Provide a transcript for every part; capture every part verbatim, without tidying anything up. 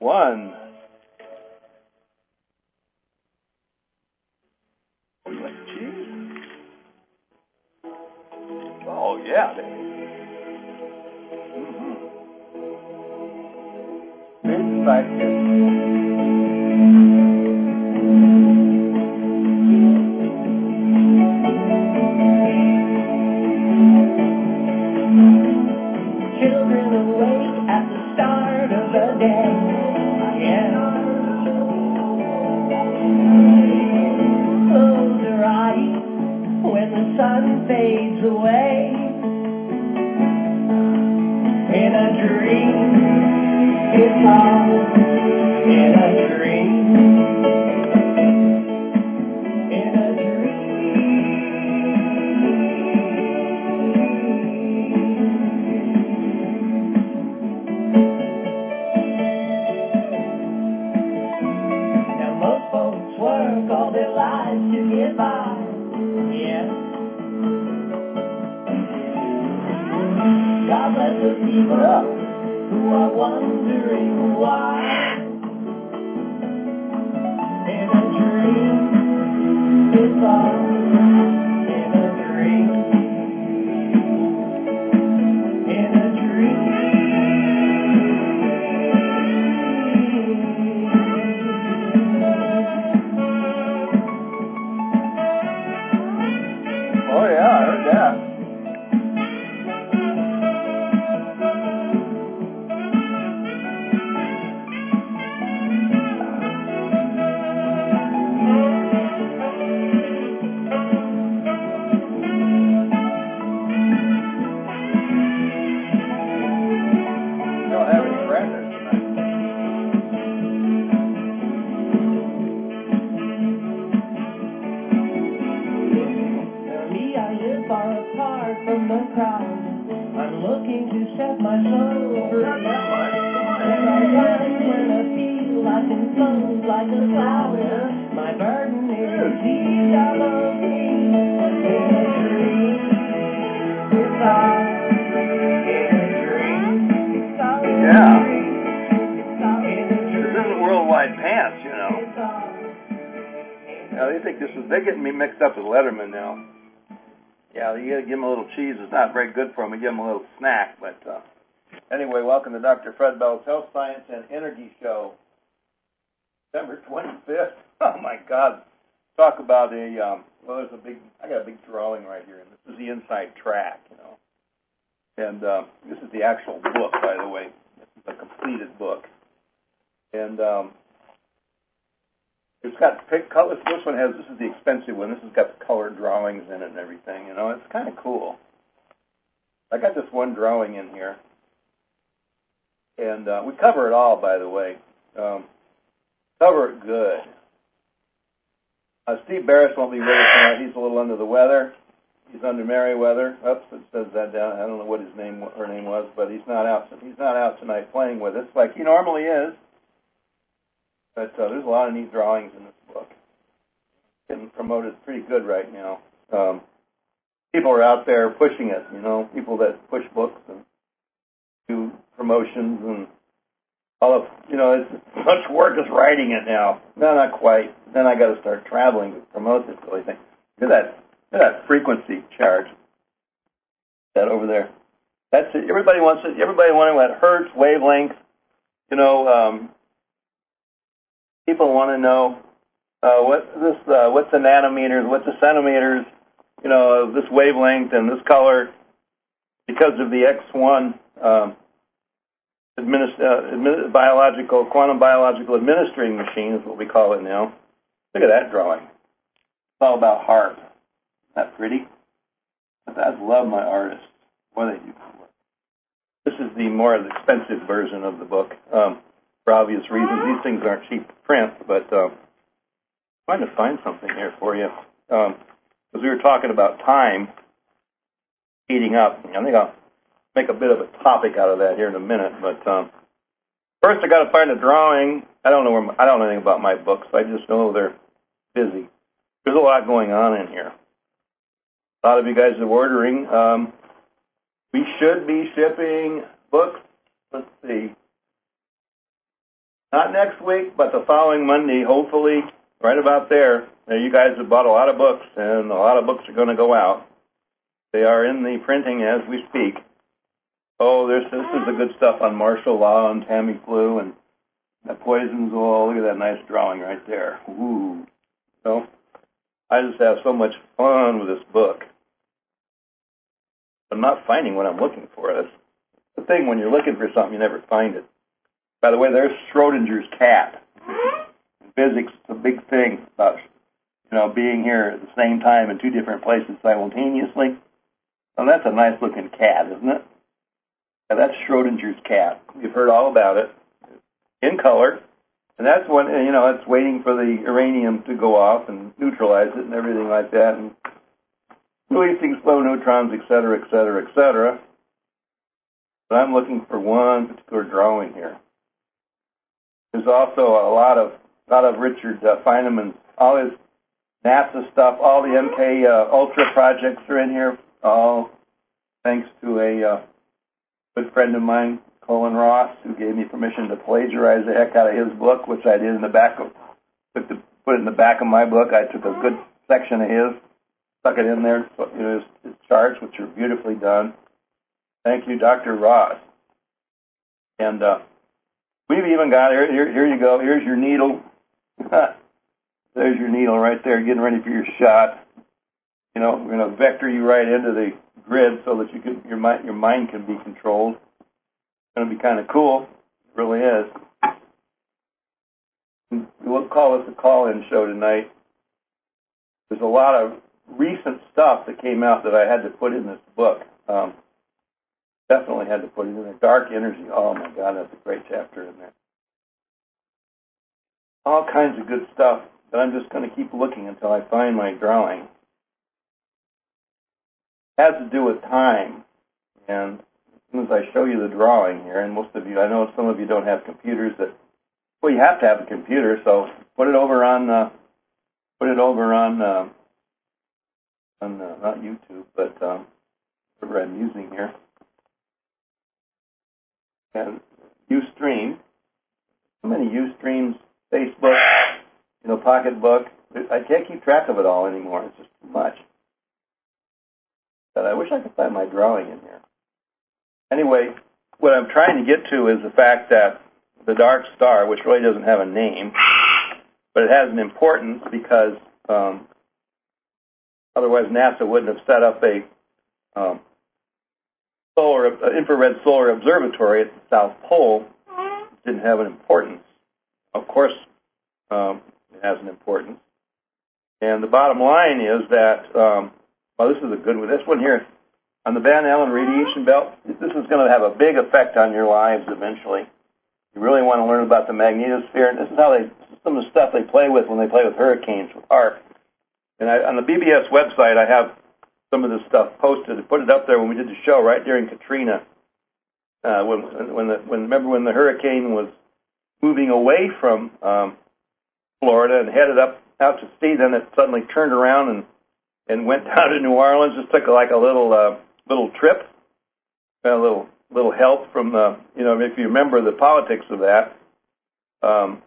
one. Oh, you like cheese? Oh, yeah. Mm-hmm. It's like this. They're getting me mixed up with Letterman now. Yeah, you gotta give them a little cheese. It's not very good for them. We give them a little snack. But uh, anyway, welcome to Doctor Fred Bell's Health Science and Energy Show, December twenty-fifth. Oh my God! Talk about a um, well. There's a big. I got a big drawing right here, and this is the inside track, you know. And uh, this is the actual book, by the way. This is a completed book, and. Um, It's got pick colors. This one has, this is the expensive one. This has got the colored drawings in it and everything. You know, it's kind of cool. I got this one drawing in here. And uh, we cover it all, by the way. Um, cover it good. Uh, Steve Barris won't be with us tonight. He's a little under the weather. He's under Merriweather. Oops, it says that down. I don't know what his name, her name was, but he's not out. He's not out tonight playing with us like he normally is. But uh, there's a lot of neat drawings in this book. Getting promoted pretty good right now. Um, people are out there pushing it, you know, people that push books and do promotions and all of, you know, it's as much work as writing it now. No, not quite. Then I got to start traveling to promote this silly thing. Look at that, look at that frequency chart. That over there. That's it. Everybody wants it. Everybody wants what hertz, wavelength, you know, um, people want to know uh, what this, uh, what's the nanometers, what's the centimeters, you know, of this wavelength and this color, because of the X one um, administ- uh, admi- biological, quantum biological administering machine is what we call it now. Look at that drawing. It's all about HAARP. Isn't that pretty? I love my artists. What they do for work. This is the more expensive version of the book. Um, For obvious reasons, these things aren't cheap to print, but uh, I'm trying to find something here for you. Um, as we were talking about time heating up, I think I'll make a bit of a topic out of that here in a minute. But um, first, I got to find a drawing. I don't know where my, I don't know anything about my books. I just know they're busy. There's a lot going on in here. A lot of you guys are ordering. Um, we should be shipping books. Let's see. Not next week, but the following Monday, hopefully, right about there. Now, you guys have bought a lot of books, and a lot of books are going to go out. They are in the printing as we speak. Oh, this, this is the good stuff on martial law and Tamiflu and the poisons. Oh, look at that nice drawing right there. Ooh. So, I just have so much fun with this book. I'm not finding what I'm looking for. That's the thing, when you're looking for something, you never find it. By the way, there's Schrodinger's cat. In physics, it's a big thing about, you know, being here at the same time in two different places simultaneously. Well, that's a nice-looking cat, isn't it? Yeah, that's Schrodinger's cat. You've heard all about it. In color. And that's when, you know, it's waiting for the uranium to go off and neutralize it and everything like that, and releasing slow neutrons, et cetera, et cetera, et cetera. But I'm looking for one particular drawing here. There's also a lot of, a lot of Richard uh, Feynman's, all his NASA stuff, all the M K uh, Ultra projects are in here, all thanks to a uh, good friend of mine, Colin Ross, who gave me permission to plagiarize the heck out of his book, which I did in the back of, put, the, put it in the back of my book. I took a good section of his, stuck it in there, so, you know, his, his charts, which are beautifully done. Thank you, Doctor Ross. And uh, we've even got, here, here, here you go, here's your needle. There's your needle right there, getting ready for your shot. You know, we're going to vector you right into the grid so that you can, your mind, your mind can be controlled. It's going to be kind of cool. It really is. We'll call this a call-in show tonight. There's a lot of recent stuff that came out that I had to put in this book. Um, definitely had to put it in there. Dark Energy. Oh, my God, that's a great chapter in there. All kinds of good stuff, but I'm just going to keep looking until I find my drawing. It has to do with time. And as soon as I show you the drawing here, and most of you, I know some of you don't have computers that, well, you have to have a computer, so put it over on, uh, put it over on, uh, on uh, not YouTube, but um, whatever I'm using here. And Ustream. So many Ustreams, Facebook, you know, Pocketbook. I can't keep track of it all anymore. It's just too much. But I wish I could find my drawing in here. Anyway, what I'm trying to get to is the fact that the dark star, which really doesn't have a name, but it has an importance because um, otherwise NASA wouldn't have set up a um, solar, uh, infrared solar observatory at the South Pole. It didn't have an importance. Of course, um, it has an importance. And the bottom line is that, um, well, this is a good one. This one here, on the Van Allen radiation belt, this is going to have a big effect on your lives eventually. You really want to learn about the magnetosphere, and this is how they, some of the stuff they play with when they play with hurricanes, with HAARP. And I, on the B B S website, I have some of this stuff posted. I put it up there when we did the show right during Katrina. Uh, when, when, the, when, remember when the hurricane was moving away from um, Florida and headed up out to sea, then it suddenly turned around and, and went down to New Orleans. Just took like a little uh, little trip, a little little help from the, you know, if you remember the politics of that. Um,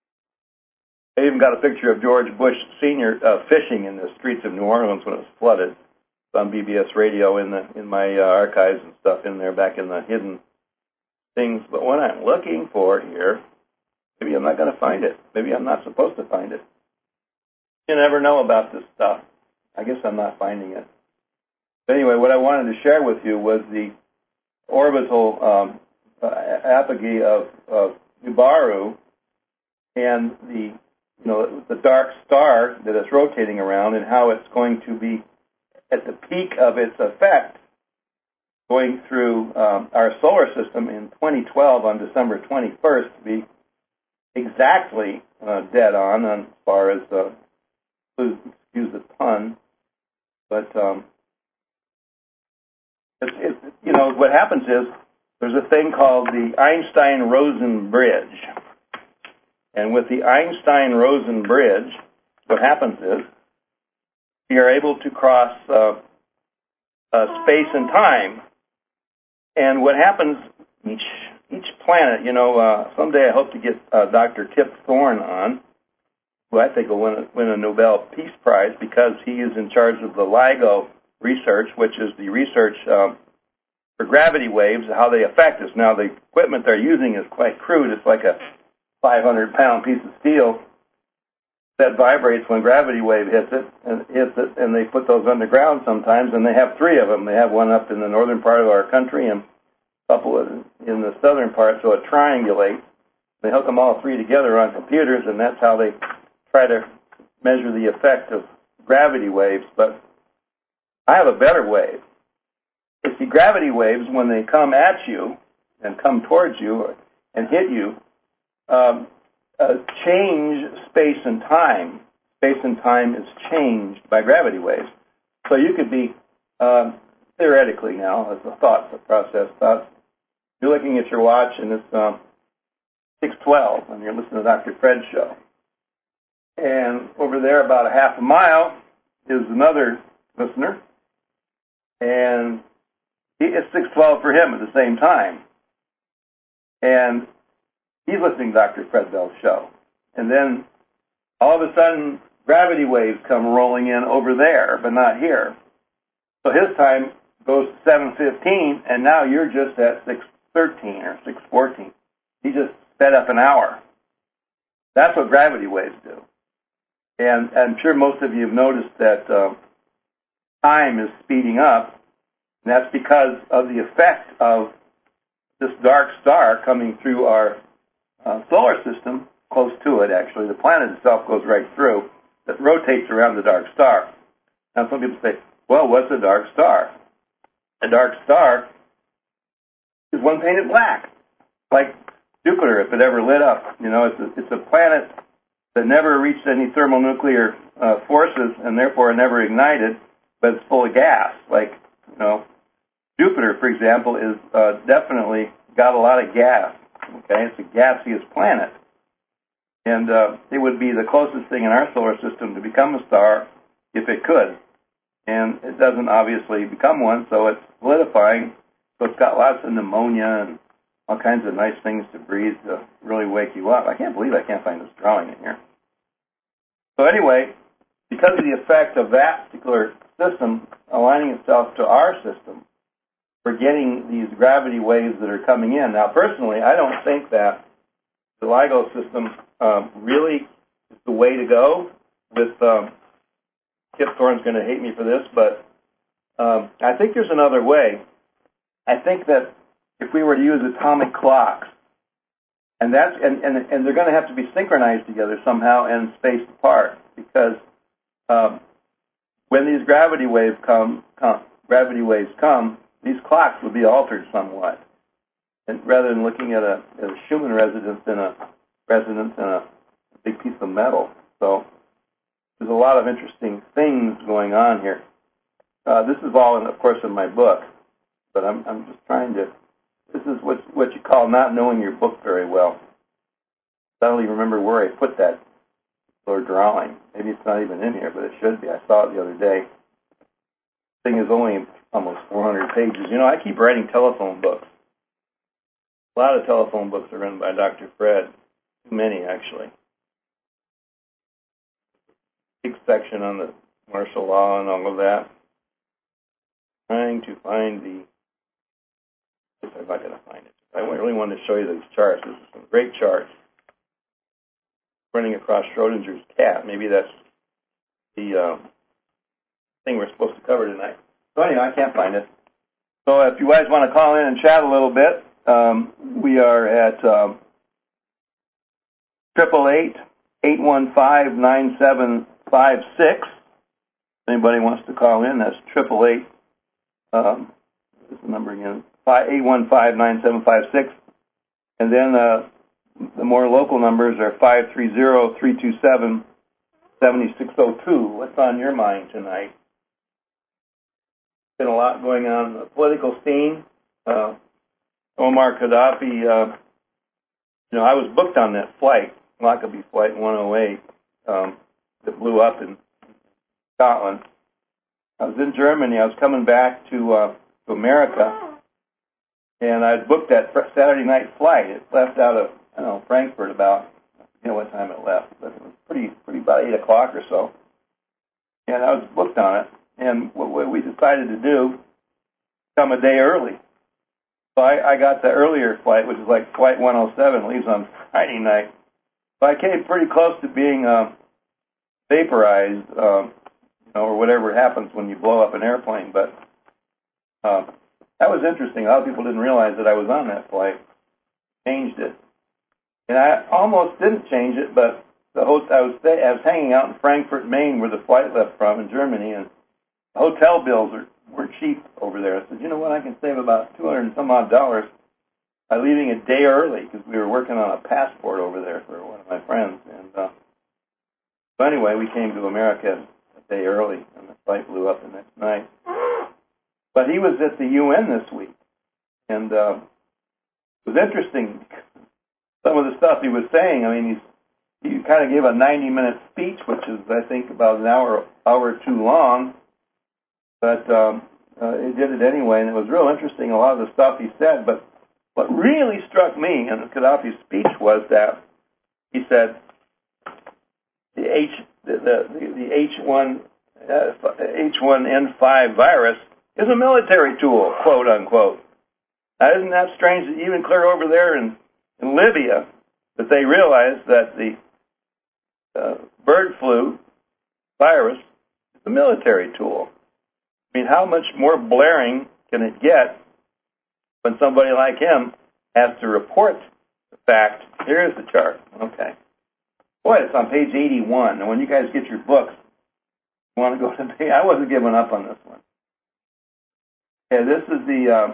I even got a picture of George Bush Senior uh, fishing in the streets of New Orleans when it was flooded. It's on B B S radio in the in my uh, archives and stuff in there back in the hidden things. But what I'm looking for here, maybe I'm not going to find it. Maybe I'm not supposed to find it. You never know about this stuff. I guess I'm not finding it. But anyway, what I wanted to share with you was the orbital um, uh, apogee of, of Nibiru and the, you know, the dark star that it's rotating around, and how it's going to be at the peak of its effect going through um, our solar system in twenty twelve on December twenty-first, to be exactly uh, dead on as far as the, excuse the pun, but um, it's, it's, you know, what happens is there's a thing called the Einstein-Rosen bridge. And with the Einstein-Rosen bridge, what happens is you're able to cross uh, uh, space and time. And what happens each each planet, you know, uh, someday I hope to get uh, Doctor Kip Thorne on, who I think will win a, win a Nobel Peace Prize because he is in charge of the LIGO research, which is the research um, for gravity waves, how they affect us. Now, the equipment they're using is quite crude. It's like a five hundred pound piece of steel that vibrates when gravity wave hits it, and hits it, and they put those underground sometimes, and they have three of them. They have one up in the northern part of our country and a couple in the southern part, so it triangulates. They hook them all three together on computers, and that's how they try to measure the effect of gravity waves. But I have a better wave. You see, gravity waves, when they come at you and come towards you and hit you, um, uh, change space and time. Space and time is changed by gravity waves. So you could be, um, theoretically now, as a thought process, thought, you're looking at your watch and it's um, six twelve, and you're listening to Doctor Fred's show. And over there, about a half a mile, is another listener, and it's six twelve for him at the same time. And he's listening to Doctor Fred Bell's show. And then all of a sudden, gravity waves come rolling in over there, but not here. So his time goes to seven fifteen, and now you're just at six thirteen or six fourteen. He just sped up an hour. That's what gravity waves do. And I'm sure most of you have noticed that uh, time is speeding up, and that's because of the effect of this dark star coming through our uh, solar system, close to it, actually. The planet itself goes right through. It rotates around the dark star. Now, some people say, well, what's a dark star? A dark star is one painted black, like Jupiter, if it ever lit up. You know, it's a, it's a planet that never reached any thermonuclear uh, forces and therefore never ignited, but it's full of gas. Like, you know, Jupiter, for example, is uh, definitely got a lot of gas. Okay, it's a gaseous planet. And uh, it would be the closest thing in our solar system to become a star if it could. And it doesn't obviously become one, so it's solidifying. So it's got lots of pneumonia and all kinds of nice things to breathe to really wake you up. I can't believe I can't find this drawing in here. So anyway, because of the effect of that particular system aligning itself to our system, we're getting these gravity waves that are coming in. Now, personally, I don't think that the LIGO system um, really is the way to go. With um, Kip Thorne's going to hate me for this, but um, I think there's another way. I think that if we were to use atomic clocks, and that's and, and, and they're going to have to be synchronized together somehow and spaced apart, because um, when these gravity waves come, come, gravity waves come, these clocks will be altered somewhat. And rather than looking at a, at a Schumann resonance in a resonance in a big piece of metal, so there's a lot of interesting things going on here. Uh, this is all, in, of course, in my book, but I'm I'm just trying to. This is what what you call not knowing your book very well. I don't even remember where I put that or drawing. Maybe it's not even in here, but it should be. I saw it the other day. The thing is only almost four hundred pages. You know, I keep writing telephone books. A lot of telephone books are written by Doctor Fred. Too many, actually. Big section on the martial law and all of that. Trying to find the... I'm not going to find it. I really wanted to show you these charts. This is some great charts. Running across Schrodinger's cat. Maybe that's the uh, thing we're supposed to cover tonight. So anyway, I can't find it. So if you guys want to call in and chat a little bit, um, we are at um, triple eight, eight one five, nine seven five six. If anybody wants to call in, that's triple eight. Um, what's the number again? eight one five, nine seven five six. And then uh, the more local numbers are five three zero, three two seven, seven six zero two. What's on your mind tonight? Been a lot going on in the political scene. Uh, Omar Gaddafi, uh, you know, I was booked on that flight, Lockerbie Flight one oh eight, um, that blew up in Scotland. I was in Germany. I was coming back to, uh, to America, And I booked that Saturday night flight. It left out of, I don't know, Frankfurt about, you know what time it left, but it was pretty, pretty about eight o'clock or so. And I was booked on it. And what we decided to do, come a day early. So I, I got the earlier flight, which is like flight one oh seven, leaves on Friday night. So I came pretty close to being um, vaporized, um, you know, or whatever happens when you blow up an airplane. But um, that was interesting. A lot of people didn't realize that I was on that flight. Changed it, and I almost didn't change it, but the host I was stay, I was hanging out in Frankfurt, Maine, where the flight left from in Germany, and the hotel bills are were cheap over there. I said, you know what, I can save about two hundred and some odd dollars by leaving a day early because we were working on a passport over there for one of my friends. And uh, so anyway, we came to America a day early, and the flight blew up the next night. But he was at the U N this week, and uh, it was interesting. Some of the stuff he was saying, I mean, he's, he kind of gave a ninety-minute speech, which is, I think, about an hour, hour or two long. But um, uh, he did it anyway, and it was real interesting, a lot of the stuff he said. But what really struck me in Gaddafi's speech was that he said the H the the, the H one uh, H one N five virus is a military tool, quote unquote. Now, isn't that strange that even clear over there in, in Libya that they realized that the uh, bird flu virus is a military tool? I mean, how much more blaring can it get when somebody like him has to report the fact? Here's the chart. Okay. Boy, it's on page eighty-one. And when you guys get your books, you want to go to page, I wasn't giving up on this one. Okay, this is the,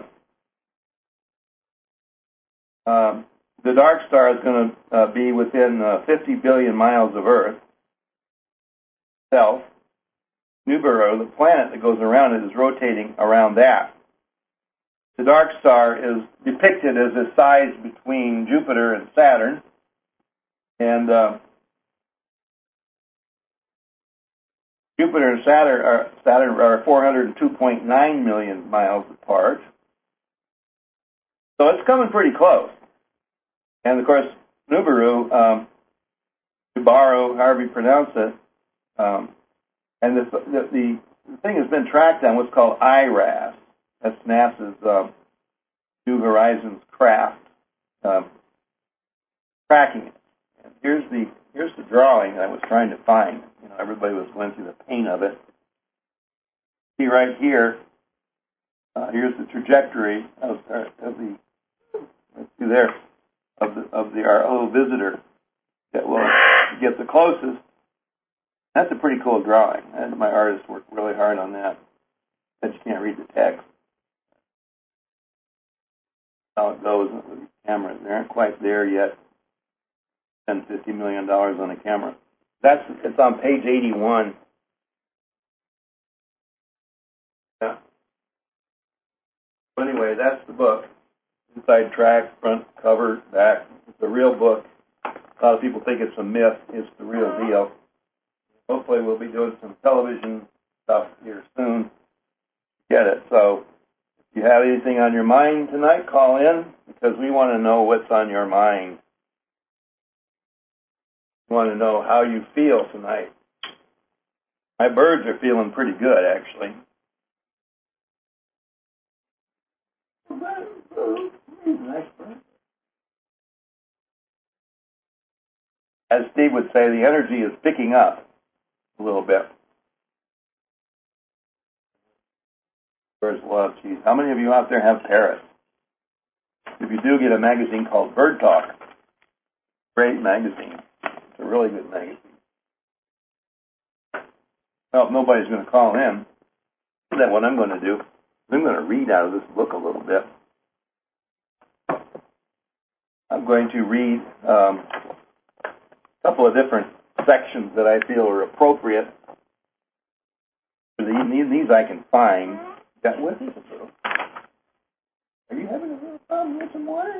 uh, um, the dark star is going to uh, be within uh, fifty billion miles of Earth itself. Nibiru, the planet that goes around it, is rotating around that. The dark star is depicted as a size between Jupiter and Saturn, and uh, Jupiter and Saturn are, Saturn are four hundred two point nine million miles apart. So it's coming pretty close. And of course, Nibiru, um, Nibiru, however you pronounce it, um, and the, the, the thing has been tracked on what's called I R A S. That's NASA's uh, New Horizons craft um, tracking it. And here's the here's the drawing I was trying to find. You know, everybody was going through the pain of it. See right here. Uh, here's the trajectory of, of the let's see there of the of the our little visitor that will get the closest. That's a pretty cool drawing. And my artist worked really hard on that. But you can't read the text. How it goes with these cameras. They aren't quite there yet. Spend fifty million dollars on a camera. That's it's on page eighty-one. Yeah. So anyway, that's the book. Inside track, front cover, back. It's a real book. A lot of people think it's a myth. It's the real deal. Hopefully we'll be doing some television stuff here soon. Get it. So if you have anything on your mind tonight, call in because we want to know what's on your mind. We want to know how you feel tonight. My birds are feeling pretty good, actually. As Steve would say, the energy is picking up a little bit. Birds love cheese. How many of you out there have parrots? If you do, get a magazine called Bird Talk. Great magazine. It's a really good magazine. Well, if nobody's going to call in, then what I'm going to do is I'm going to read out of this book a little bit. I'm going to read um, a couple of different sections that I feel are appropriate. These, these I can find. Got what is it, bro? Are you having a little problem with some water?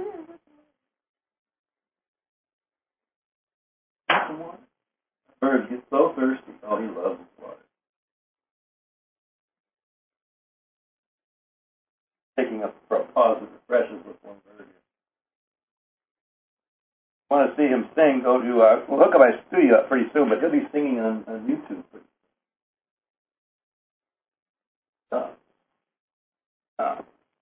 Some water? Birds get so thirsty. Oh, he loves water. Taking up a pause that refreshes want to see him sing, go to, uh, we'll hook up my studio up pretty soon, but he'll be singing on, on YouTube. Uh, uh.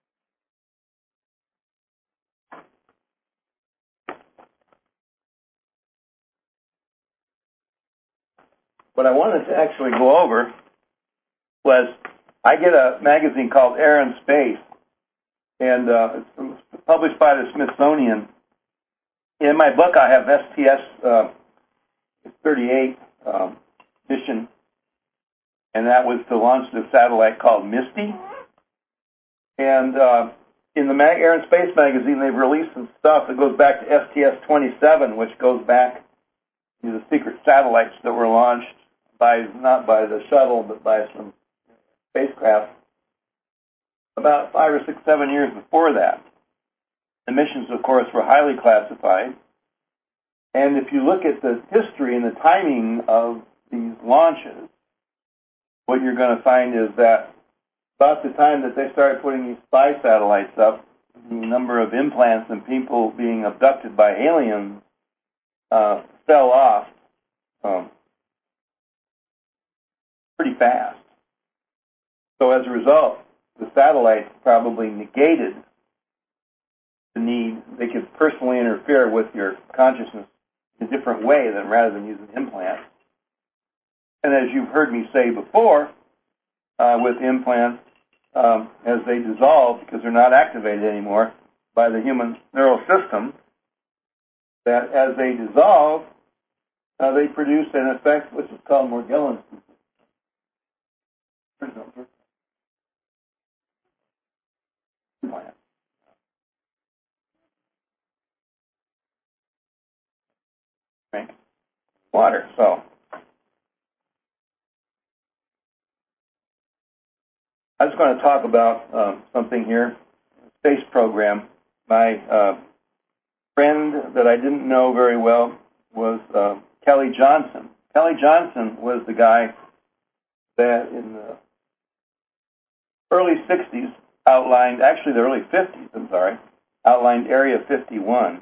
What I wanted to actually go over was I get a magazine called Air and Space, and uh, it's published by the Smithsonian. In my book, I have S T S uh, thirty-eight um, mission, and that was to launch the satellite called MISTY. And uh, in the Mag- Air and Space magazine, they've released some stuff that goes back to S T S twenty-seven, which goes back to the secret satellites that were launched by, not by the shuttle, but by some spacecraft about five or six, seven years before that. The missions, of course, were highly classified. And if you look at the history and the timing of these launches, what you're going to find is that about the time that they started putting these spy satellites up, the number of implants and people being abducted by aliens uh, fell off um, pretty fast. So as a result, the satellites probably negated the need. They could personally interfere with your consciousness in a different way than rather than using implants. And as you've heard me say before, uh, with implants, um, as they dissolve, because they're not activated anymore by the human neural system, that as they dissolve, uh, they produce an effect which is called Morgellons. Drink water. So I was going to talk about um, something here, space program. My uh, friend that I didn't know very well was uh, Kelly Johnson. Kelly Johnson was the guy that in the early sixties outlined, actually the early fifties, I'm sorry, outlined Area fifty-one.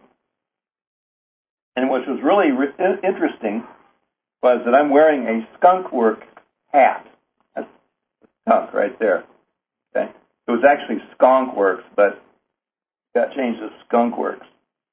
And what was really re- interesting was that I'm wearing a Skunk Works hat. That's skunk right there. Okay, it was actually Skunk Works, but got changed to Skunk Works.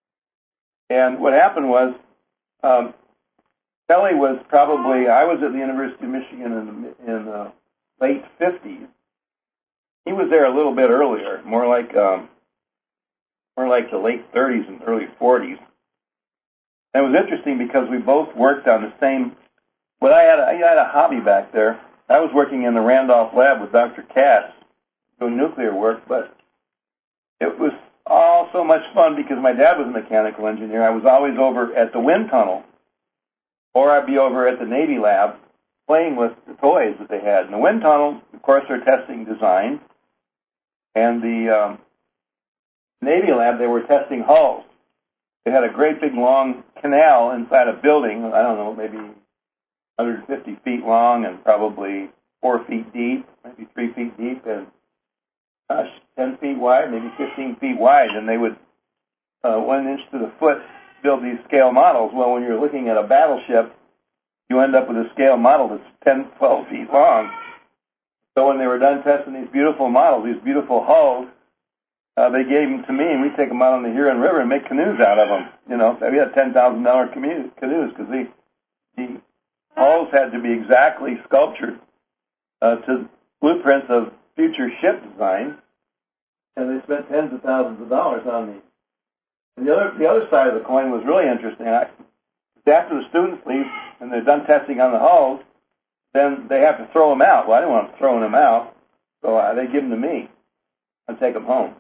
And what happened was, um, Kelly was probably, I was at the University of Michigan in the, in the late fifties. He was there a little bit earlier, more like um, more like the late thirties and early forties. And it was interesting because we both worked on the same. Well, I had a, I had a hobby back there. I was working in the Randolph lab with Doctor Katz doing nuclear work, but it was all so much fun because my dad was a mechanical engineer. I was always over at the wind tunnel, or I'd be over at the Navy lab playing with the toys that they had. In the wind tunnel, of course, they're testing design, and the um, Navy lab, they were testing hulls. They had a great big long canal inside a building, I don't know, maybe one hundred fifty feet long and probably four feet deep, maybe three feet deep, and gosh, ten feet wide, maybe fifteen feet wide, and they would, uh, one inch to the foot, build these scale models. Well, when you're looking at a battleship, you end up with a scale model that's ten, twelve feet long. So when they were done testing these beautiful models, these beautiful hulls, uh, they gave them to me, and we take them out on the Huron River and make canoes out of them. You know, we had ten thousand dollars canoes because the, the hulls had to be exactly sculptured uh, to blueprints of future ship design, and they spent tens of thousands of dollars on these. And the other, the other side of the coin was really interesting. I, after the students leave and they're done testing on the hulls, then they have to throw them out. Well, I didn't want them throwing them out, so uh, they give them to me and take them home.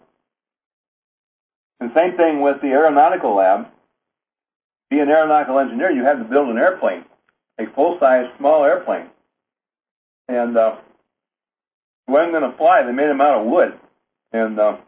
And same thing with the aeronautical lab. Be an aeronautical engineer, you had to build an airplane, a full-size small airplane. And uh, it wasn't going to fly. They made them out of wood. And uh,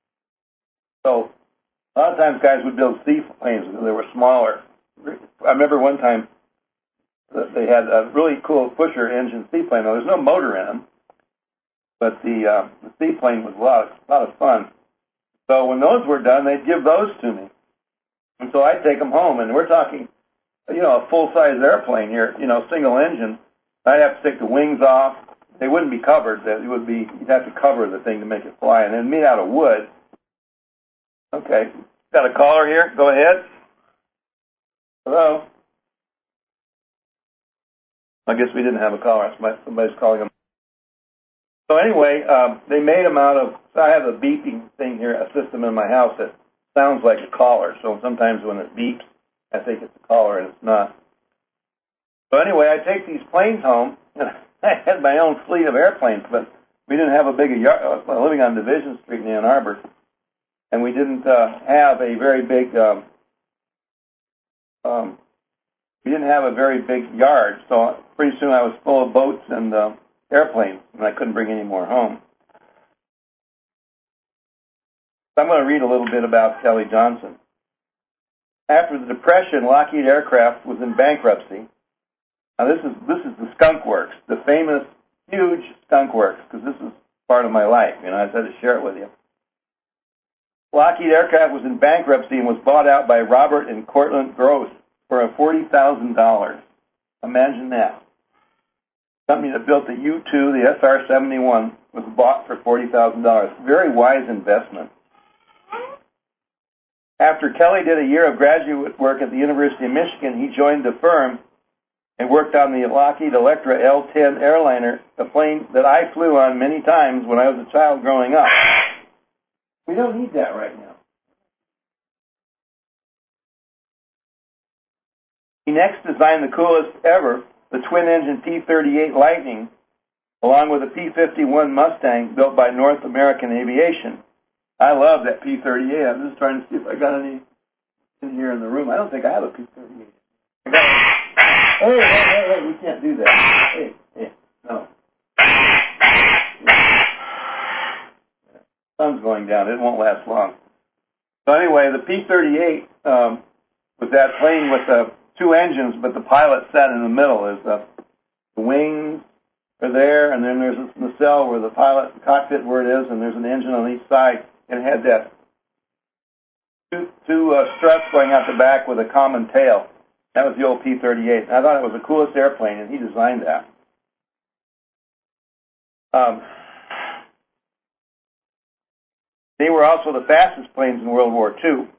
so a lot of times guys would build seaplanes because they were smaller. I remember one time they had a really cool pusher engine seaplane. Now, there's no motor in them, but the, uh, the seaplane was a lot, a lot of fun. So when those were done, they'd give those to me. And so I'd take them home, and we're talking, you know, a full-size airplane here, you know, single engine. I'd have to take the wings off. They wouldn't be covered. It would be, you'd have to cover the thing to make it fly, and then made out of wood. Okay. Got a caller here. Go ahead. Hello. I guess we didn't have a caller. Somebody's calling them. So anyway, um, they made them out of, so I have a beeping thing here, a system in my house that sounds like a caller. So sometimes when it beeps, I think it's a caller, and it's not. So anyway, I take these planes home, and I had my own fleet of airplanes, but we didn't have a big yard. I was living on Division Street in Ann Arbor, and we didn't uh, have a very big, um, um, we didn't have a very big yard. So pretty soon I was full of boats and uh, airplanes, and I couldn't bring any more home. So I'm going to read a little bit about Kelly Johnson. After the Depression, Lockheed Aircraft was in bankruptcy. Now this is this is the Skunk Works, the famous huge Skunk Works, because this is part of my life. You know, I said to share it with you. Lockheed Aircraft was in bankruptcy and was bought out by Robert and Cortlandt Gross for forty thousand dollars. Imagine that. The company that built the U two, the S R seventy-one, was bought for forty thousand dollars. Very wise investment. After Kelly did a year of graduate work at the University of Michigan, he joined the firm and worked on the Lockheed Electra L ten airliner, a plane that I flew on many times when I was a child growing up. We don't need that right now. He next designed the coolest ever, the twin-engine P thirty-eight Lightning, along with a P fifty-one Mustang built by North American Aviation. I love that P thirty-eight. I'm just trying to see if I got any in here in the room. I don't think I have a P thirty-eight. I got Hey, hey, hey, hey, we can't do that. Hey, hey, no. Sun's going down. It won't last long. So anyway, the P thirty-eight um, was that plane with the two engines, but the pilot sat in the middle. There's the, the wings are there, and then there's this nacelle where the pilot, the cockpit where it is, and there's an engine on each side, and it had that two, two uh, struts going out the back with a common tail. That was the old P thirty-eight. I thought it was the coolest airplane, and he designed that. Um, they were also the fastest planes in World War Two.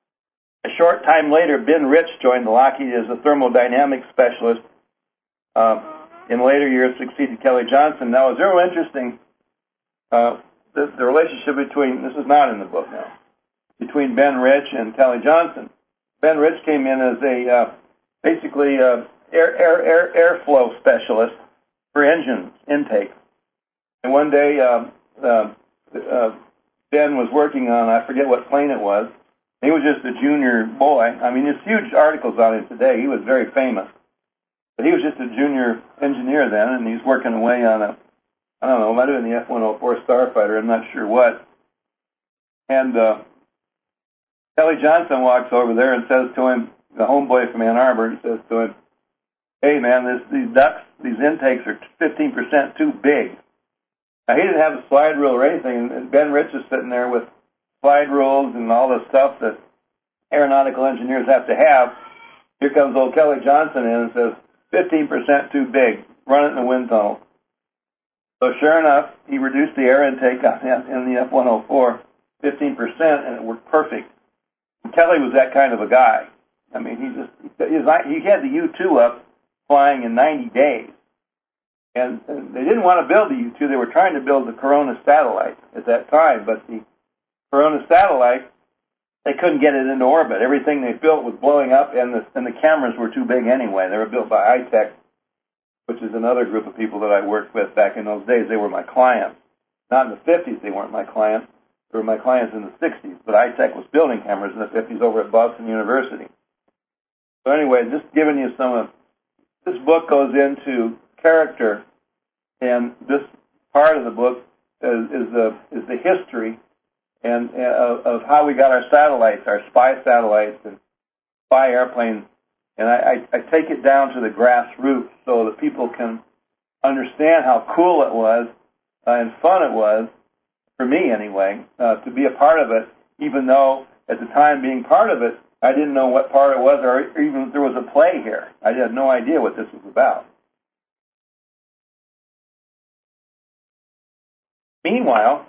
A short time later, Ben Rich joined Lockheed as a thermodynamics specialist. Uh, in later years, succeeded Kelly Johnson. Now, it's real interesting, uh, the, the relationship between, this is not in the book now, between Ben Rich and Kelly Johnson. Ben Rich came in as a uh, basically uh, air, air, air, airflow specialist for engine intake. And one day, uh, uh, uh, Ben was working on, I forget what plane it was. He was just a junior boy. I mean, there's huge articles on him today. He was very famous. But he was just a junior engineer then, and he's working away on a, I don't know, might have been the F one oh four Starfighter, I'm not sure what. And uh, Kelly Johnson walks over there and says to him, the homeboy from Ann Arbor, he says to him, hey, man, this, these ducts, these intakes are fifteen percent too big. Now, he didn't have a slide rule or anything, and Ben Rich is sitting there with slide rules and all the stuff that aeronautical engineers have to have. Here comes old Kelly Johnson in and says, fifteen percent too big, run it in the wind tunnel. So sure enough, he reduced the air intake on in the F one oh four fifteen percent, and it worked perfect. And Kelly was that kind of a guy. I mean, he just, he had the U two up flying in ninety days. And they didn't want to build the U two. They were trying to build the Corona satellite at that time, but the Corona satellite, they couldn't get it into orbit. Everything they built was blowing up, and the, and the cameras were too big anyway. They were built by iTech, which is another group of people that I worked with back in those days. They were my clients. Not in the fifties, they weren't my clients. They were my clients in the sixties, but iTech was building cameras in the fifties over at Boston University. So anyway, just giving you some of, this book goes into character, and this part of the book is, is the is the history and uh, of, of how we got our satellites, our spy satellites and spy airplanes, and I, I, I take it down to the grassroots so that people can understand how cool it was uh, and fun it was, for me anyway, uh, to be a part of it, even though at the time being part of it, I didn't know what part it was, or even if there was a play here. I had no idea what this was about. Meanwhile,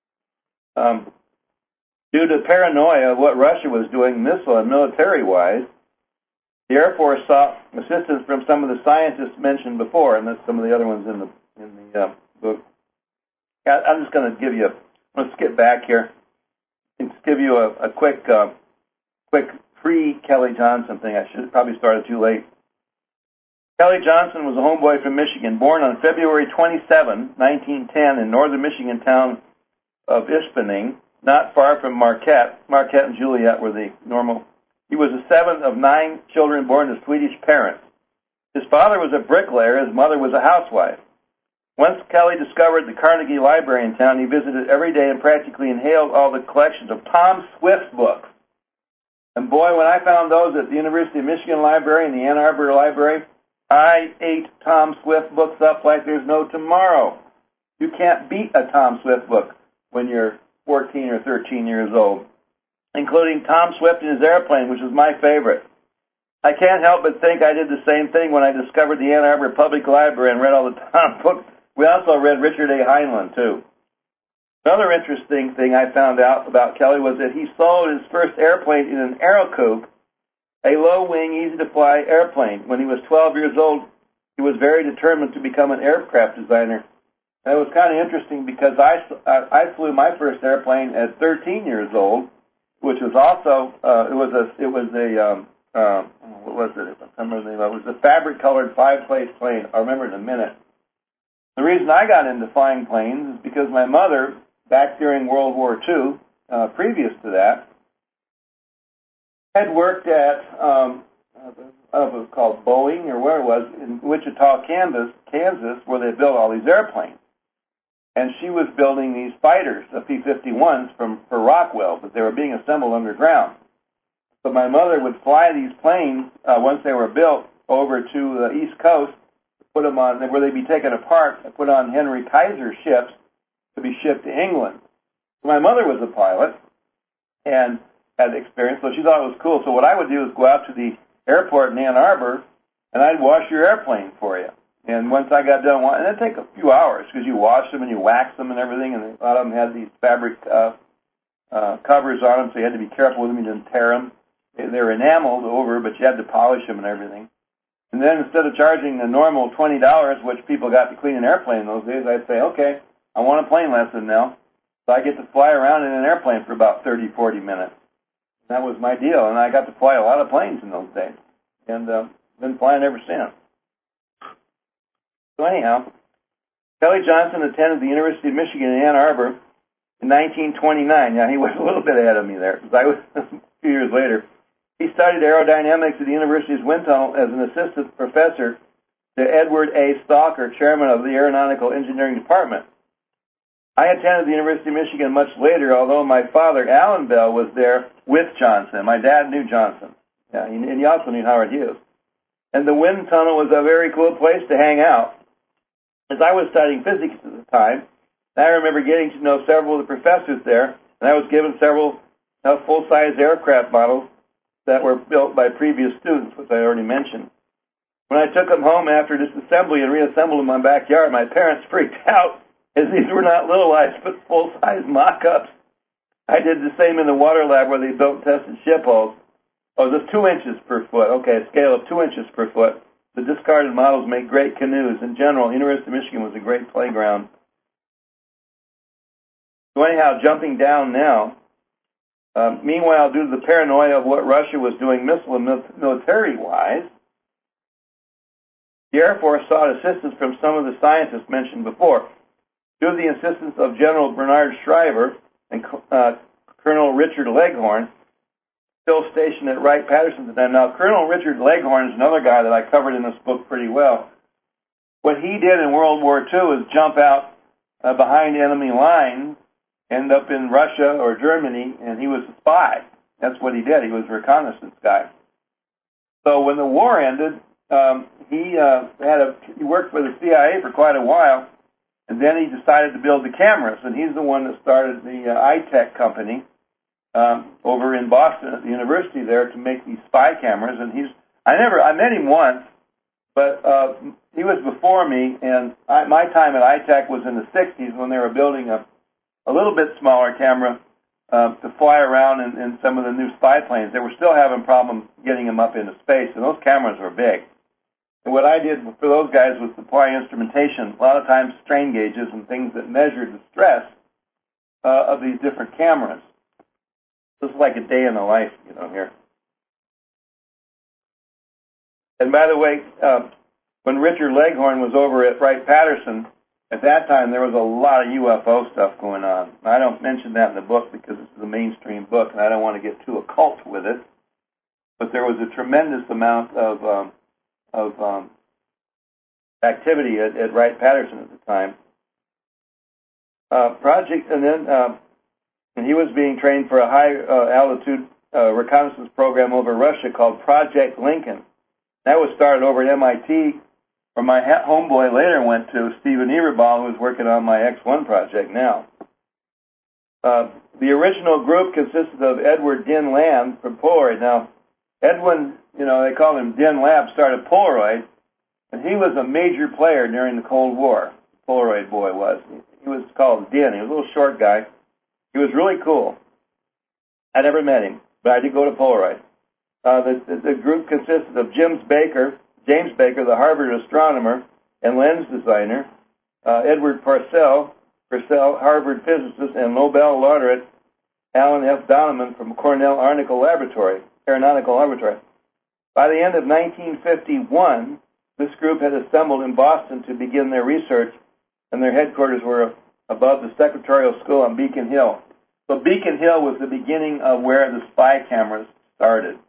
um, due to paranoia of what Russia was doing missile and military-wise, the Air Force sought assistance from some of the scientists mentioned before, and that's some of the other ones in the in the uh, book. I'm just going to give you. A, let's skip back here and just give you a, a quick, uh, quick pre-Kelly Johnson thing. I should have probably started too late. Kelly Johnson was a homeboy from Michigan, born on February twenty-seventh, nineteen ten, in northern Michigan town of Ispening, not far from Marquette. Marquette and Juliet were the normal. He was the seventh of nine children born to Swedish parents. His father was a bricklayer. His mother was a housewife. Once Kelly discovered the Carnegie Library in town, he visited every day and practically inhaled all the collections of Tom Swift books. And boy, when I found those at the University of Michigan Library and the Ann Arbor Library, I ate Tom Swift books up like there's no tomorrow. You can't beat a Tom Swift book when you're fourteen or thirteen years old, including Tom Swift and his airplane, which is my favorite. I can't help but think I did the same thing when I discovered the Ann Arbor Public Library and read all the Tom books. We also read Richard A. Heinlein, too. Another interesting thing I found out about Kelly was that he sold his first airplane in an Aerocoupe, a low-wing, easy-to-fly airplane. When he was twelve years old, he was very determined to become an aircraft designer. And it was kind of interesting because I, I flew my first airplane at thirteen years old, which was also, uh, it was a, it was a, um, uh, what was it? I can't remember the name of it. It was a fabric-colored five-place plane. I'll remember in a minute. The reason I got into flying planes is because my mother, back during World War Two, uh, previous to that, had worked at, um, I don't know if it was called Boeing or where it was, in Wichita, Kansas, Kansas, where they built all these airplanes. And she was building these fighters, the P fifty-ones, from, for Rockwell, but they were being assembled underground. So my mother would fly these planes, uh, once they were built, over to the East Coast, put them on, where they'd be taken apart, and put on Henry Kaiser ships to be shipped to England. My mother was a pilot and had experience, so she thought it was cool. So what I would do is go out to the airport in Ann Arbor, and I'd wash your airplane for you. And once I got done, and it'd take a few hours because you wash them and you wax them and everything, and a lot of them had these fabric uh, uh, covers on them, so you had to be careful with them. You didn't tear them. They were enameled over, but you had to polish them and everything. And then instead of charging the normal twenty dollars, which people got to clean an airplane in those days, I'd say, okay, I want a plane lesson now. So I get to fly around in an airplane for about thirty, forty minutes. That was my deal, and I got to fly a lot of planes in those days. And uh, been flying ever since. So anyhow, Kelly Johnson attended the University of Michigan in Ann Arbor in nineteen twenty-nine. Now, he was a little bit ahead of me there, because I was a few years later. He studied aerodynamics at the university's wind tunnel as an assistant professor to Edward A. Stalker, chairman of the Aeronautical Engineering Department. I attended the University of Michigan much later, although my father, Alan Bell, was there with Johnson. My dad knew Johnson, yeah, and he also knew Howard Hughes. And the wind tunnel was a very cool place to hang out. As I was studying physics at the time, I remember getting to know several of the professors there, and I was given several uh, full-size aircraft models that were built by previous students, which I already mentioned. When I took them home after disassembly and reassembled them in my backyard, my parents freaked out, as these were not little lights, but full-size mock-ups. I did the same in the water lab where they built and tested ship hulls. Oh, just two inches per foot. Okay, a scale of two inches per foot. The discarded models make great canoes. In general, University of Michigan was a great playground. So anyhow, jumping down now, Um, meanwhile, due to the paranoia of what Russia was doing missile and military-wise, the Air Force sought assistance from some of the scientists mentioned before. Due to the insistence of General Bernard Shriver and uh, Colonel Richard Leghorn, still stationed at Wright-Patterson at the time. Now, Colonel Richard Leghorn is another guy that I covered in this book pretty well. What he did in World War Two is jump out uh, behind enemy lines, end up in Russia or Germany, and he was a spy. That's what he did. He was a reconnaissance guy. So when the war ended, um, he uh, had a he worked for the C I A for quite a while, and then he decided to build the cameras, and he's the one that started the uh, I TEC company um, over in Boston at the university there to make these spy cameras. And he's, I never, I met him once, but uh, he was before me, and I, my time at I TAC was in the sixties when they were building a, a little bit smaller camera uh, to fly around in, in some of the new spy planes. They were still having problems getting them up into space, and those cameras were big. And what I did for those guys was supply instrumentation, a lot of times strain gauges and things that measured the stress uh, of these different cameras. This is like a day in the life, you know, here. And by the way, uh, when Richard Leghorn was over at Wright-Patterson, at that time there was a lot of U F O stuff going on. I don't mention that in the book because this is a mainstream book and I don't want to get too occult with it. But there was a tremendous amount of um, of um, activity at, at Wright-Patterson at the time. Uh, project, and then uh, and he was being trained for a high uh, altitude uh, reconnaissance program over Russia called Project Lincoln. That was started over at M I T, where my homeboy later went to, Stephen Eberball, who's working on my X one project now. Uh, the original group consisted of Edward Din Lamb from Polaroid. Now, Edwin, you know, they called him Din Lamb, started Polaroid, and he was a major player during the Cold War. Polaroid boy was. He was called Din. He was a little short guy. He was really cool. I never met him, but I did go to Polaroid. Uh, the, the, the group consisted of James Baker, James Baker, the Harvard astronomer and lens designer, uh, Edward Purcell, Purcell, Harvard physicist, and Nobel laureate Alan F. Donovan from Cornell Aeronautical Laboratory. Aeronautical Laboratory. By the end of nineteen fifty-one, this group had assembled in Boston to begin their research, and their headquarters were above the Secretarial School on Beacon Hill. So Beacon Hill was the beginning of where the spy cameras started.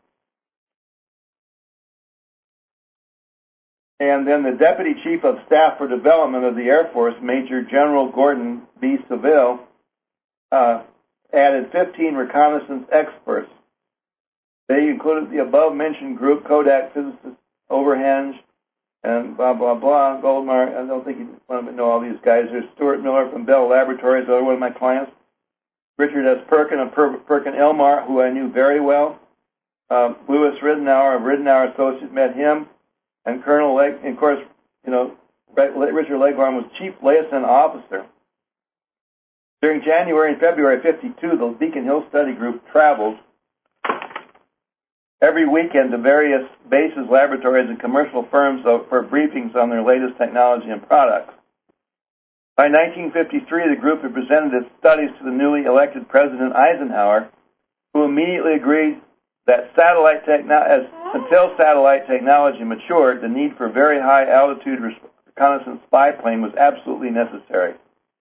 And then the Deputy Chief of Staff for Development of the Air Force, Major General Gordon B. Saville, uh, added fifteen reconnaissance experts. They included the above-mentioned group, Kodak physicist Overhenge, and blah, blah, blah, Goldmar. I don't think you want to know all these guys. There's Stuart Miller from Bell Laboratories, another one of my clients. Richard S. Perkin of per- Perkin Elmar, who I knew very well. Um, Louis Ridenour of Ridenour Associates, met him. And Colonel Leg, and of course, you know, Richard Leghorn was Chief Liaison Officer. During January and February of fifty-two, the Beacon Hill Study Group traveled every weekend to various bases, laboratories, and commercial firms for briefings on their latest technology and products. By nineteen fifty-three, the group had presented its studies to the newly elected President Eisenhower, who immediately agreed that satellite techno- as, until satellite technology matured, the need for very high altitude reconnaissance spy plane was absolutely necessary.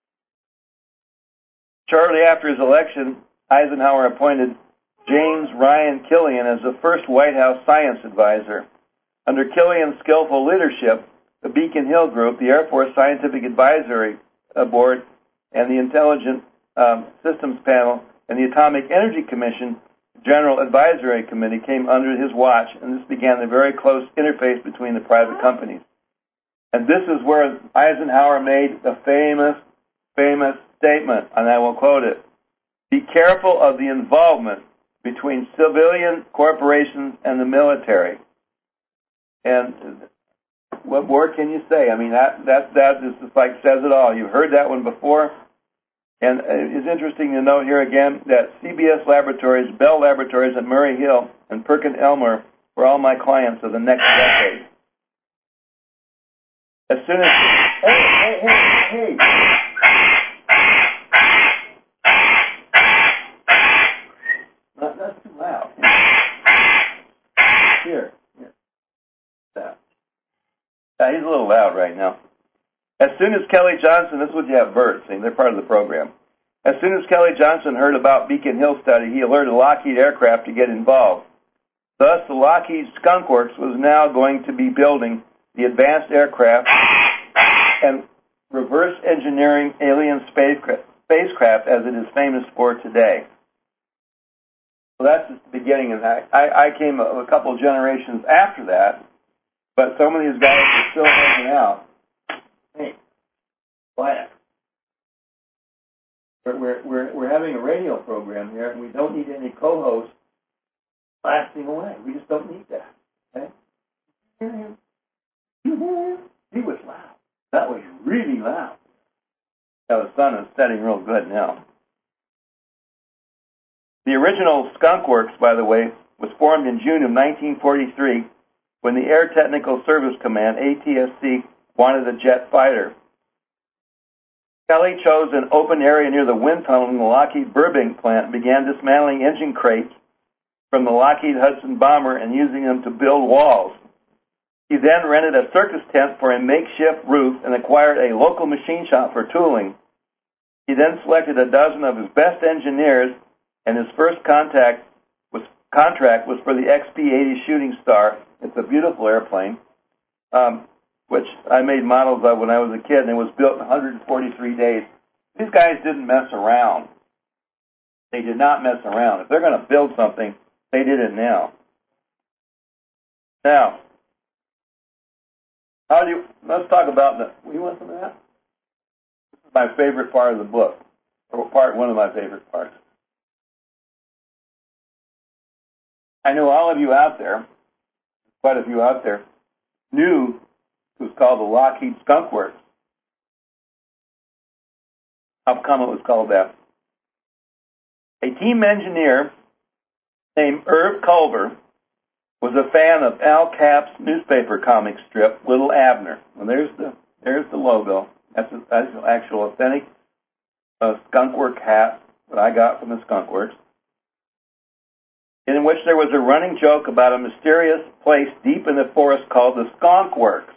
Shortly after his election, Eisenhower appointed James Ryan Killian as the first White House science advisor. Under Killian's skillful leadership, the Beacon Hill Group, the Air Force Scientific Advisory Board, and the Intelligent um, Systems Panel, and the Atomic Energy Commission General Advisory Committee came under his watch, and this began the very close interface between the private companies. And this is where Eisenhower made the famous, famous statement, and I will quote it: "Be careful of the involvement between civilian corporations and the military." And what more can you say? I mean, that that that is just like says it all. You've heard that one before. And it's interesting to note here again that C B S Laboratories, Bell Laboratories, and Murray Hill and Perkin Elmer were all my clients of the next decade. As soon as hey hey hey hey. Not, that's too loud. Here, here. That. Uh, he's a little loud right now. As soon as Kelly Johnson, this is what you have birds, see, they're part of the program. As soon as Kelly Johnson heard about Beacon Hill study, he alerted Lockheed Aircraft to get involved. Thus, the Lockheed Skunk Works was now going to be building the advanced aircraft and reverse engineering alien spacecraft as it is famous for today. So that's just the beginning of that. I, I came a, a couple of generations after that, but some of these guys are still hanging out. Hey, quiet. We're, we're, we're, we're having a radio program here, and we don't need any co-hosts blasting away. We just don't need that. Okay? You hear him? You hear him? He was loud. That was really loud. Now the sun is setting real good now. The original Skunk Works, by the way, was formed in June of nineteen forty-three when the Air Technical Service Command, A T S C, wanted a jet fighter. Kelly chose an open area near the wind tunnel in the Lockheed Burbank plant and began dismantling engine crates from the Lockheed Hudson bomber and using them to build walls. He then rented a circus tent for a makeshift roof and acquired a local machine shop for tooling. He then selected a dozen of his best engineers, and his first contact was, contract was for the X P eighty Shooting Star. It's a beautiful airplane, um, which I made models of when I was a kid, and it was built in one hundred forty-three days. These guys didn't mess around. They did not mess around. If they're going to build something, they did it now. Now, how do you, let's talk about the, you want some of that? This is my favorite part of the book, or part, one of my favorite parts. I know all of you out there, quite a few out there, knew it was called the Lockheed Skunk Works. How come it was called that? A team engineer named Irv Culver was a fan of Al Capp's newspaper comic strip, Little Abner. Well, there's the there's the logo. That's an actual authentic uh, Skunk Work hat that I got from the Skunk Works, in which there was a running joke about a mysterious place deep in the forest called the Skunk Works.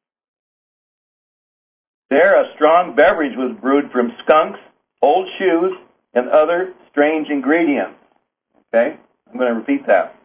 There, a strong beverage was brewed from skunks, old shoes, and other strange ingredients. Okay? I'm going to repeat that.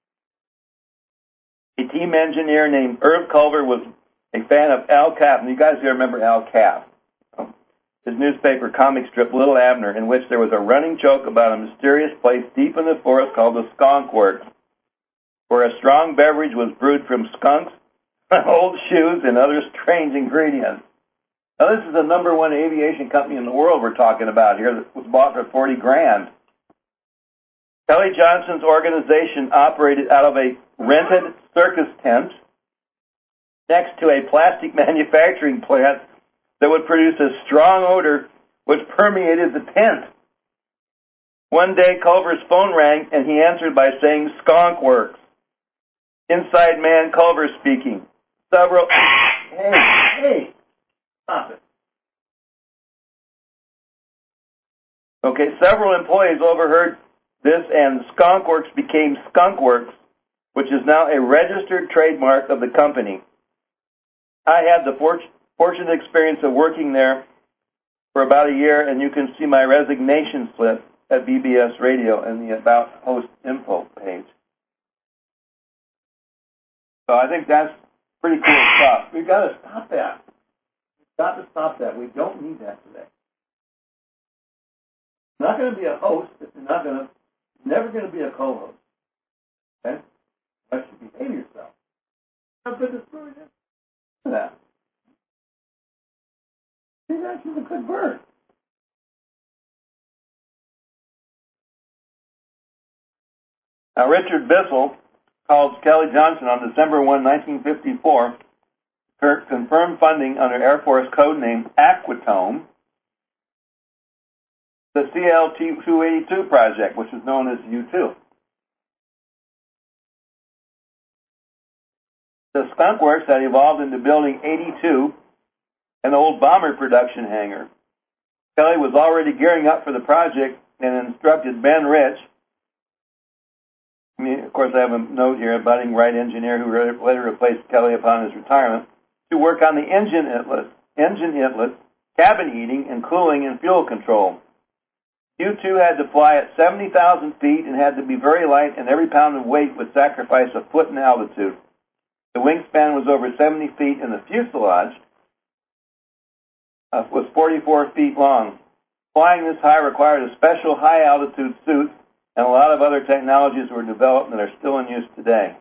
A team engineer named Irv Culver was a fan of Al Capp, and you guys here remember Al Capp, his newspaper comic strip Little Abner, in which there was a running joke about a mysterious place deep in the forest called the Skunk Works, where a strong beverage was brewed from skunks, old shoes, and other strange ingredients. Now, this is the number one aviation company in the world we're talking about here that was bought for forty grand. Kelly Johnson's organization operated out of a rented circus tent next to a plastic manufacturing plant that would produce a strong odor which permeated the tent. One day, Culver's phone rang, and he answered by saying, "Skunk Works." Inside man Culver speaking. Several... Hey, hey, stop it. Okay, several employees overheard this, and Skunk Works became Skunk Works, which is now a registered trademark of the company. I had the for- fortunate experience of working there for about a year, and you can see my resignation slip at B B S Radio in the About Host Info page. So I think that's pretty cool stuff. We've got to stop that. We've got to stop that. We don't need that today. You're not going to be a host if you're not going to, never going to be a co-host. Okay? You should behave yourself. How good this bird is. Look at that. See that? She's a good bird. Now, Richard Bissell called Kelly Johnson on December first, nineteen fifty-four, to confirm funding under Air Force code name Aquatone, the C L T two eighty-two project, which is known as U two. The Skunk Works had evolved into building eighty-two, an old bomber production hangar. Kelly was already gearing up for the project and instructed Ben Rich, I mean, of course I have a note here, a budding Wright engineer who later replaced Kelly upon his retirement, to work on the engine inlet, engine inlet, cabin heating and cooling and fuel control. U two had to fly at seventy thousand feet and had to be very light, and every pound of weight would sacrifice a foot in altitude. The wingspan was over seventy feet, and the fuselage uh, was forty-four feet long. Flying this high required a special high-altitude suit, and a lot of other technologies were developed that are still in use today.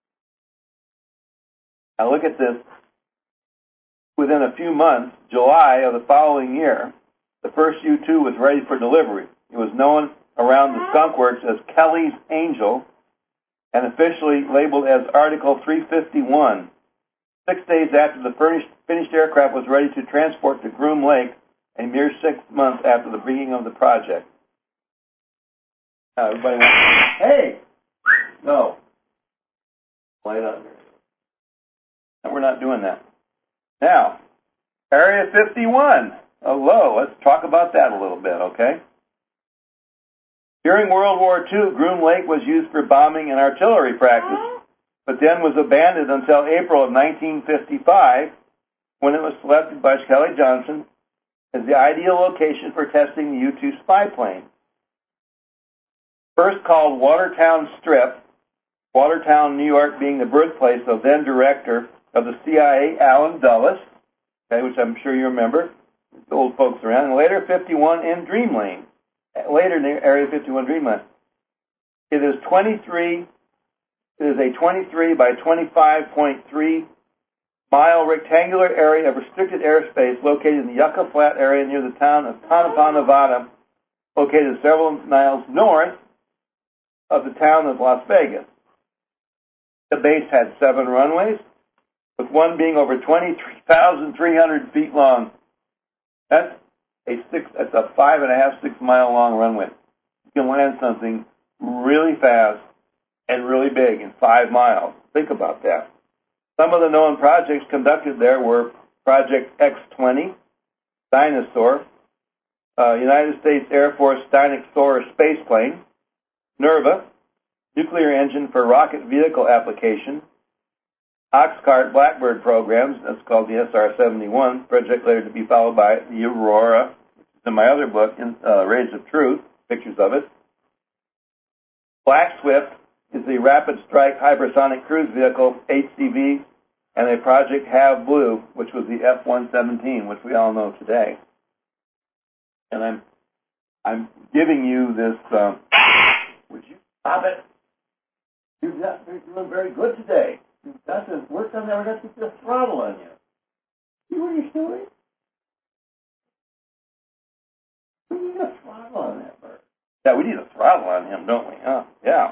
Now look at this. Within a few months, July of the following year, the first U two was ready for delivery. It was known around the Skunk Works as Kelly's Angel and officially labeled as Article three fifty-one. Six days after the finished, finished aircraft was ready to transport to Groom Lake, a mere six months after the beginning of the project. Now everybody went, hey, no, light on here. And we're not doing that. Now, Area fifty-one. Hello, let's talk about that a little bit, okay? During World War Two, Groom Lake was used for bombing and artillery practice, but then was abandoned until April of nineteen fifty-five, when it was selected by Kelly Johnson as the ideal location for testing the U two spy plane. First called Watertown Strip, Watertown, New York being the birthplace of then director of the C I A, Allen Dulles, okay, which I'm sure you remember, the old folks around, and later fifty-one in Dream Lane, later near Area fifty-one Dream Lane. It is twenty-three, it is a twenty-three by twenty-five point three mile rectangular area of restricted airspace located in the Yucca Flat area near the town of Tonopah, Nevada, located several miles north of the town of Las Vegas. The base had seven runways, with one being over twenty-three thousand three hundred feet long. That's a six. That's a five and a half, six mile long runway. You can land something really fast and really big in five miles. Think about that. Some of the known projects conducted there were Project X twenty, Dinosaur, uh, United States Air Force Dyna-Soarer spaceplane, NERVA, nuclear engine for rocket vehicle application, Oxcart Blackbird programs, that's called the S R seventy-one, project later to be followed by the Aurora, which is in my other book, in, uh, Rays of Truth, pictures of it. Black Swift is the Rapid Strike Hypersonic Cruise Vehicle, H C V, and a Project Have Blue, which was the F one seventeen, which we all know today. And I'm I'm giving you this, um, would you stop it? You've got, you're doing very good today. You've got to work on that. We're going to put the throttle on you. See what you're doing? We need a throttle on that bird. Yeah, we need a throttle on him, don't we? Huh? Yeah.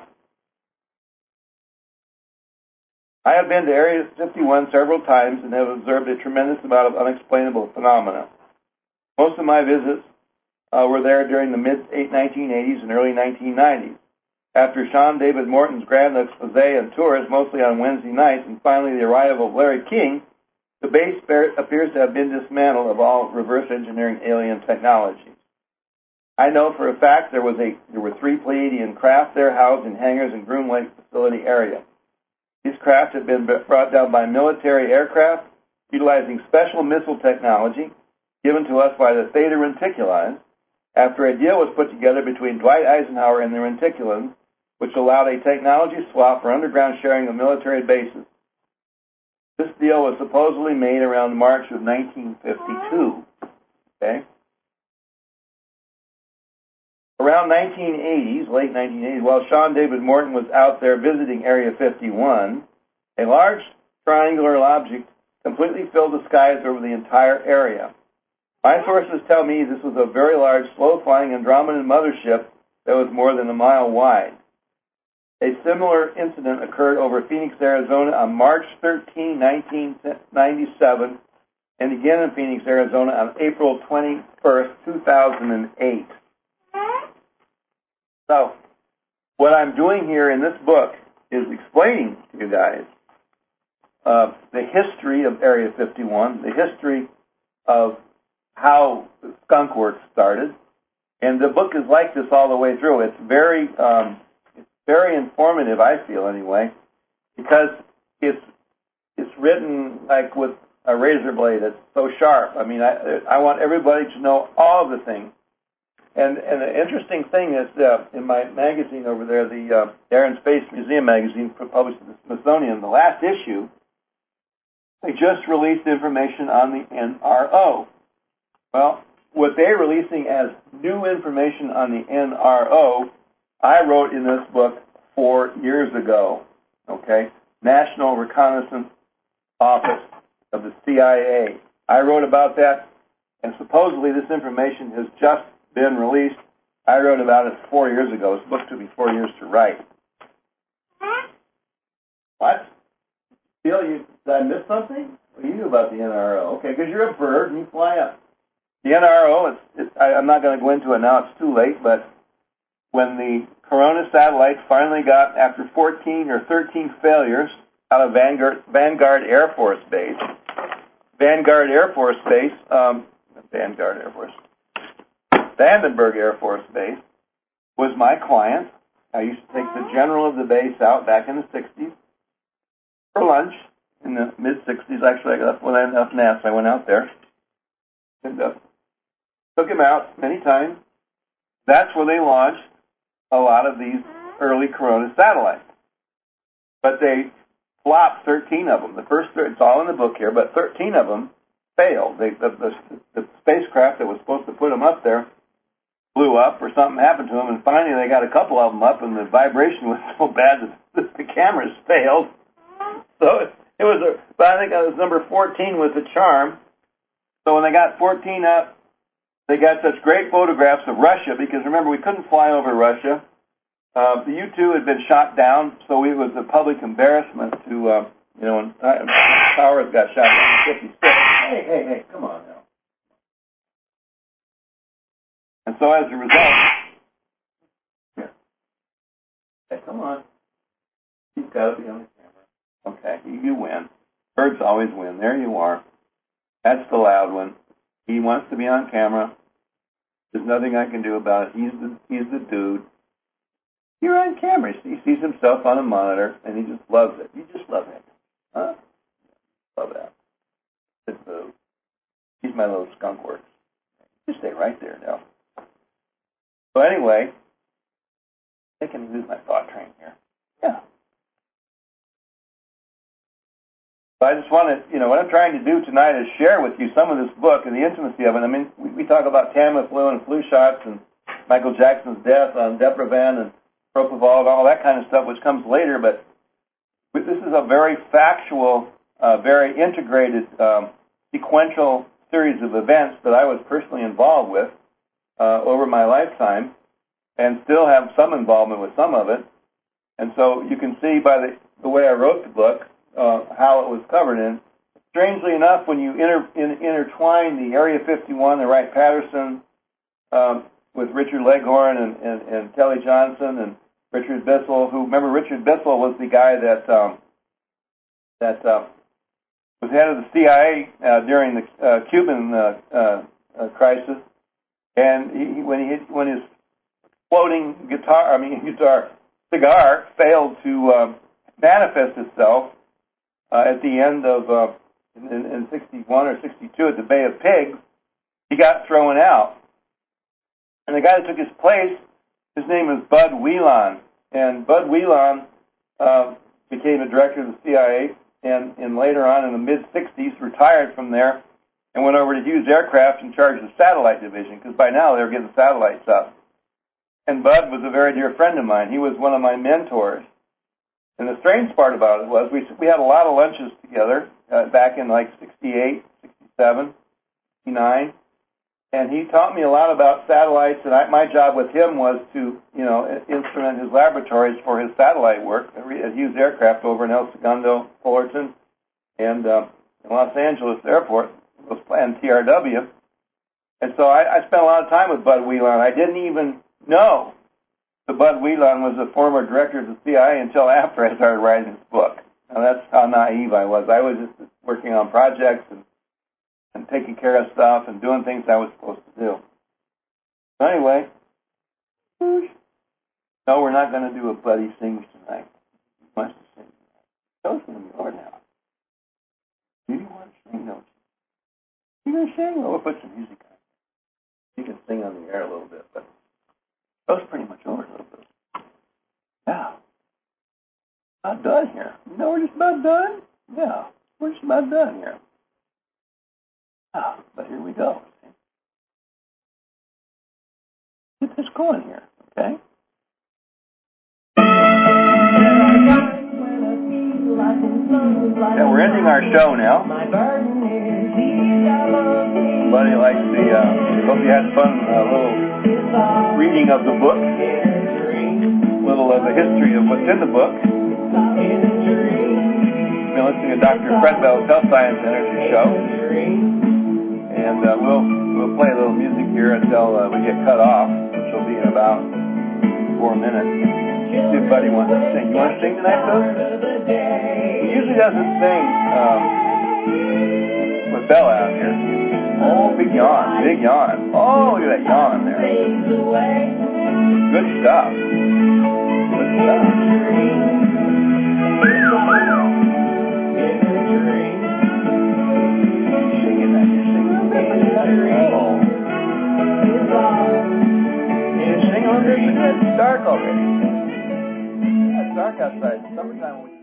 I have been to Area fifty-one several times and have observed a tremendous amount of unexplainable phenomena. Most of my visits uh, were there during the mid nineteen eighties and early nineteen nineties. After Sean David Morton's grand expose and tours, mostly on Wednesday nights, and finally the arrival of Larry King, the base appears to have been dismantled of all reverse engineering alien technology. I know for a fact there was a there were three Pleiadian craft there housed in hangars in Groom Lake facility area. These craft had been brought down by military aircraft, utilizing special missile technology given to us by the Theta Reticulans, after a deal was put together between Dwight Eisenhower and the Reticulans, which allowed a technology swap for underground sharing of military bases. This deal was supposedly made around March of nineteen fifty-two. Okay? Around nineteen eighties, late nineteen eighties, while Sean David Morton was out there visiting Area fifty-one, a large triangular object completely filled the skies over the entire area. My sources tell me this was a very large, slow-flying Andromedan mothership that was more than a mile wide. A similar incident occurred over Phoenix, Arizona on March thirteenth, nineteen ninety-seven, and again in Phoenix, Arizona on April twenty-first, two thousand eight. So, what I'm doing here in this book is explaining to you guys uh, the history of Area fifty-one, the history of how Skunk Works started, and the book is like this all the way through. It's very, um, it's very informative, I feel anyway, because it's it's written like with a razor blade. It's so sharp. I mean, I I want everybody to know all of the things. And and the interesting thing is, uh, in my magazine over there, the uh, Air and Space Museum magazine published in the Smithsonian, the last issue, they just released information on the N R O. Well, what they're releasing as new information on the N R O, I wrote in this book four years ago, okay? National Reconnaissance Office of the C I A. I wrote about that And supposedly this information has just been released. I wrote about it four years ago. This book took me four years to write. What? Phil, you, did I miss something? What do you know about the N R O? Okay, because you're a bird and you fly up. The N R O, it's, it's, I, I'm not going to go into it now. It's too late, but when the Corona satellite finally got, after fourteen or thirteen failures out of Vanguard, Vanguard Air Force Base, Vanguard Air Force Base, um, Vanguard Air Force, Vandenberg Air Force Base was my client. I used to take the general of the base out back in the sixties for lunch in the mid-sixties. Actually, I got, when I left NASA, I went out there and uh, took him out many times. That's where they launched a lot of these early Corona satellites. But they flopped thirteen of them. The first, it's all in the book here, but thirteen of them failed. They, the, the, the spacecraft that was supposed to put them up there blew up or something happened to them, and finally they got a couple of them up, and the vibration was so bad that the cameras failed. So it, it was a, but I think it was number fourteen was the charm. So when they got fourteen up, they got such great photographs of Russia, because remember, we couldn't fly over Russia. Uh, the U two had been shot down, so it was a public embarrassment to, uh, you know, when uh, Towers got shot down in fifty-six. Hey, hey, hey, come on now. And so as a result, here. Hey, come on. You've got to be on the camera. Okay, you, you win. Birds always win. There you are. That's the loud one. He wants to be on camera. There's nothing I can do about it. He's the he's the dude. You're on camera. He sees himself on a monitor, and he just loves it. You just love him. Huh? Love that. Good boo. He's my little skunk works. Just stay right there now. So anyway, I can lose my thought train here. Yeah. So I just want to, you know, what I'm trying to do tonight is share with you some of this book and the intimacy of it. I mean, we, we talk about Tamiflu and flu shots and Michael Jackson's death on Deprivan and Propofol and all that kind of stuff, which comes later, but this is a very factual, uh, very integrated, um, sequential series of events that I was personally involved with uh, over my lifetime, and still have some involvement with some of it. And so you can see by the, the way I wrote the book uh, how it was covered in. Strangely enough, when you inter, in, intertwine the Area fifty-one, the Wright-Patterson, um, with Richard Leghorn and, and, and Kelly Johnson and Richard Bissell, who, remember, Richard Bissell was the guy that um, that uh, was head of the C I A uh, during the uh, Cuban uh, uh, uh, crisis, and he, when he when his floating guitar, I mean guitar cigar failed to uh, manifest itself uh, at the end of uh, in, in sixty-one or sixty-two at the Bay of Pigs, he got thrown out. And the guy that took his place, his name is Bud Whelan. And Bud Whelan uh, became a director of the C I A, and, and later on in the mid-sixties retired from there and went over to Hughes Aircraft in charge of the satellite division, because by now they were getting satellites up. And Bud was a very dear friend of mine. He was one of my mentors. And the strange part about it was we we had a lot of lunches together uh, back in like sixty-eight, sixty-seven, sixty-nine. And he taught me a lot about satellites, and I, my job with him was to, you know, instrument his laboratories for his satellite work at Hughes Aircraft over in El Segundo, Fullerton, and uh, in Los Angeles Airport, and T R W. And so I, I spent a lot of time with Bud Whelan. I didn't even know that Bud Whelan was a former director of the C I A until after I started writing this book. Now, that's how naive I was. I was just working on projects and and taking care of stuff and doing things I was supposed to do. So anyway, no, we're not going to do a Buddy Sings tonight. He wants to sing. Those are the Lord now. Do you want to sing, don't you? You going to sing? Well, we'll put some music on. You can sing on the air a little bit, but that's pretty much over a little bit. Yeah. About done here. You know we're just about done? Yeah. We're just about done here. Ah, but here we go. Get this going here, okay? Yeah, we're ending our show now. Everybody likes the, uh, hope you had fun, a uh, little reading of the book, a little of the history of what's in the book. You've been listening to Doctor Fred Bell's Health Science Energy Show. And uh, we'll we'll play a little music here until uh, we get cut off, which will be in about four minutes. See if anybody wants to sing. You want to sing tonight, Bill? He usually doesn't sing um, with Bella out here. Oh, big yawn, big yawn. Oh, look at that yawn there. Good stuff. Good stuff. Singing that, you're singing. Oh. You're singing a little bit. It's dark already. It's dark outside. Summertime.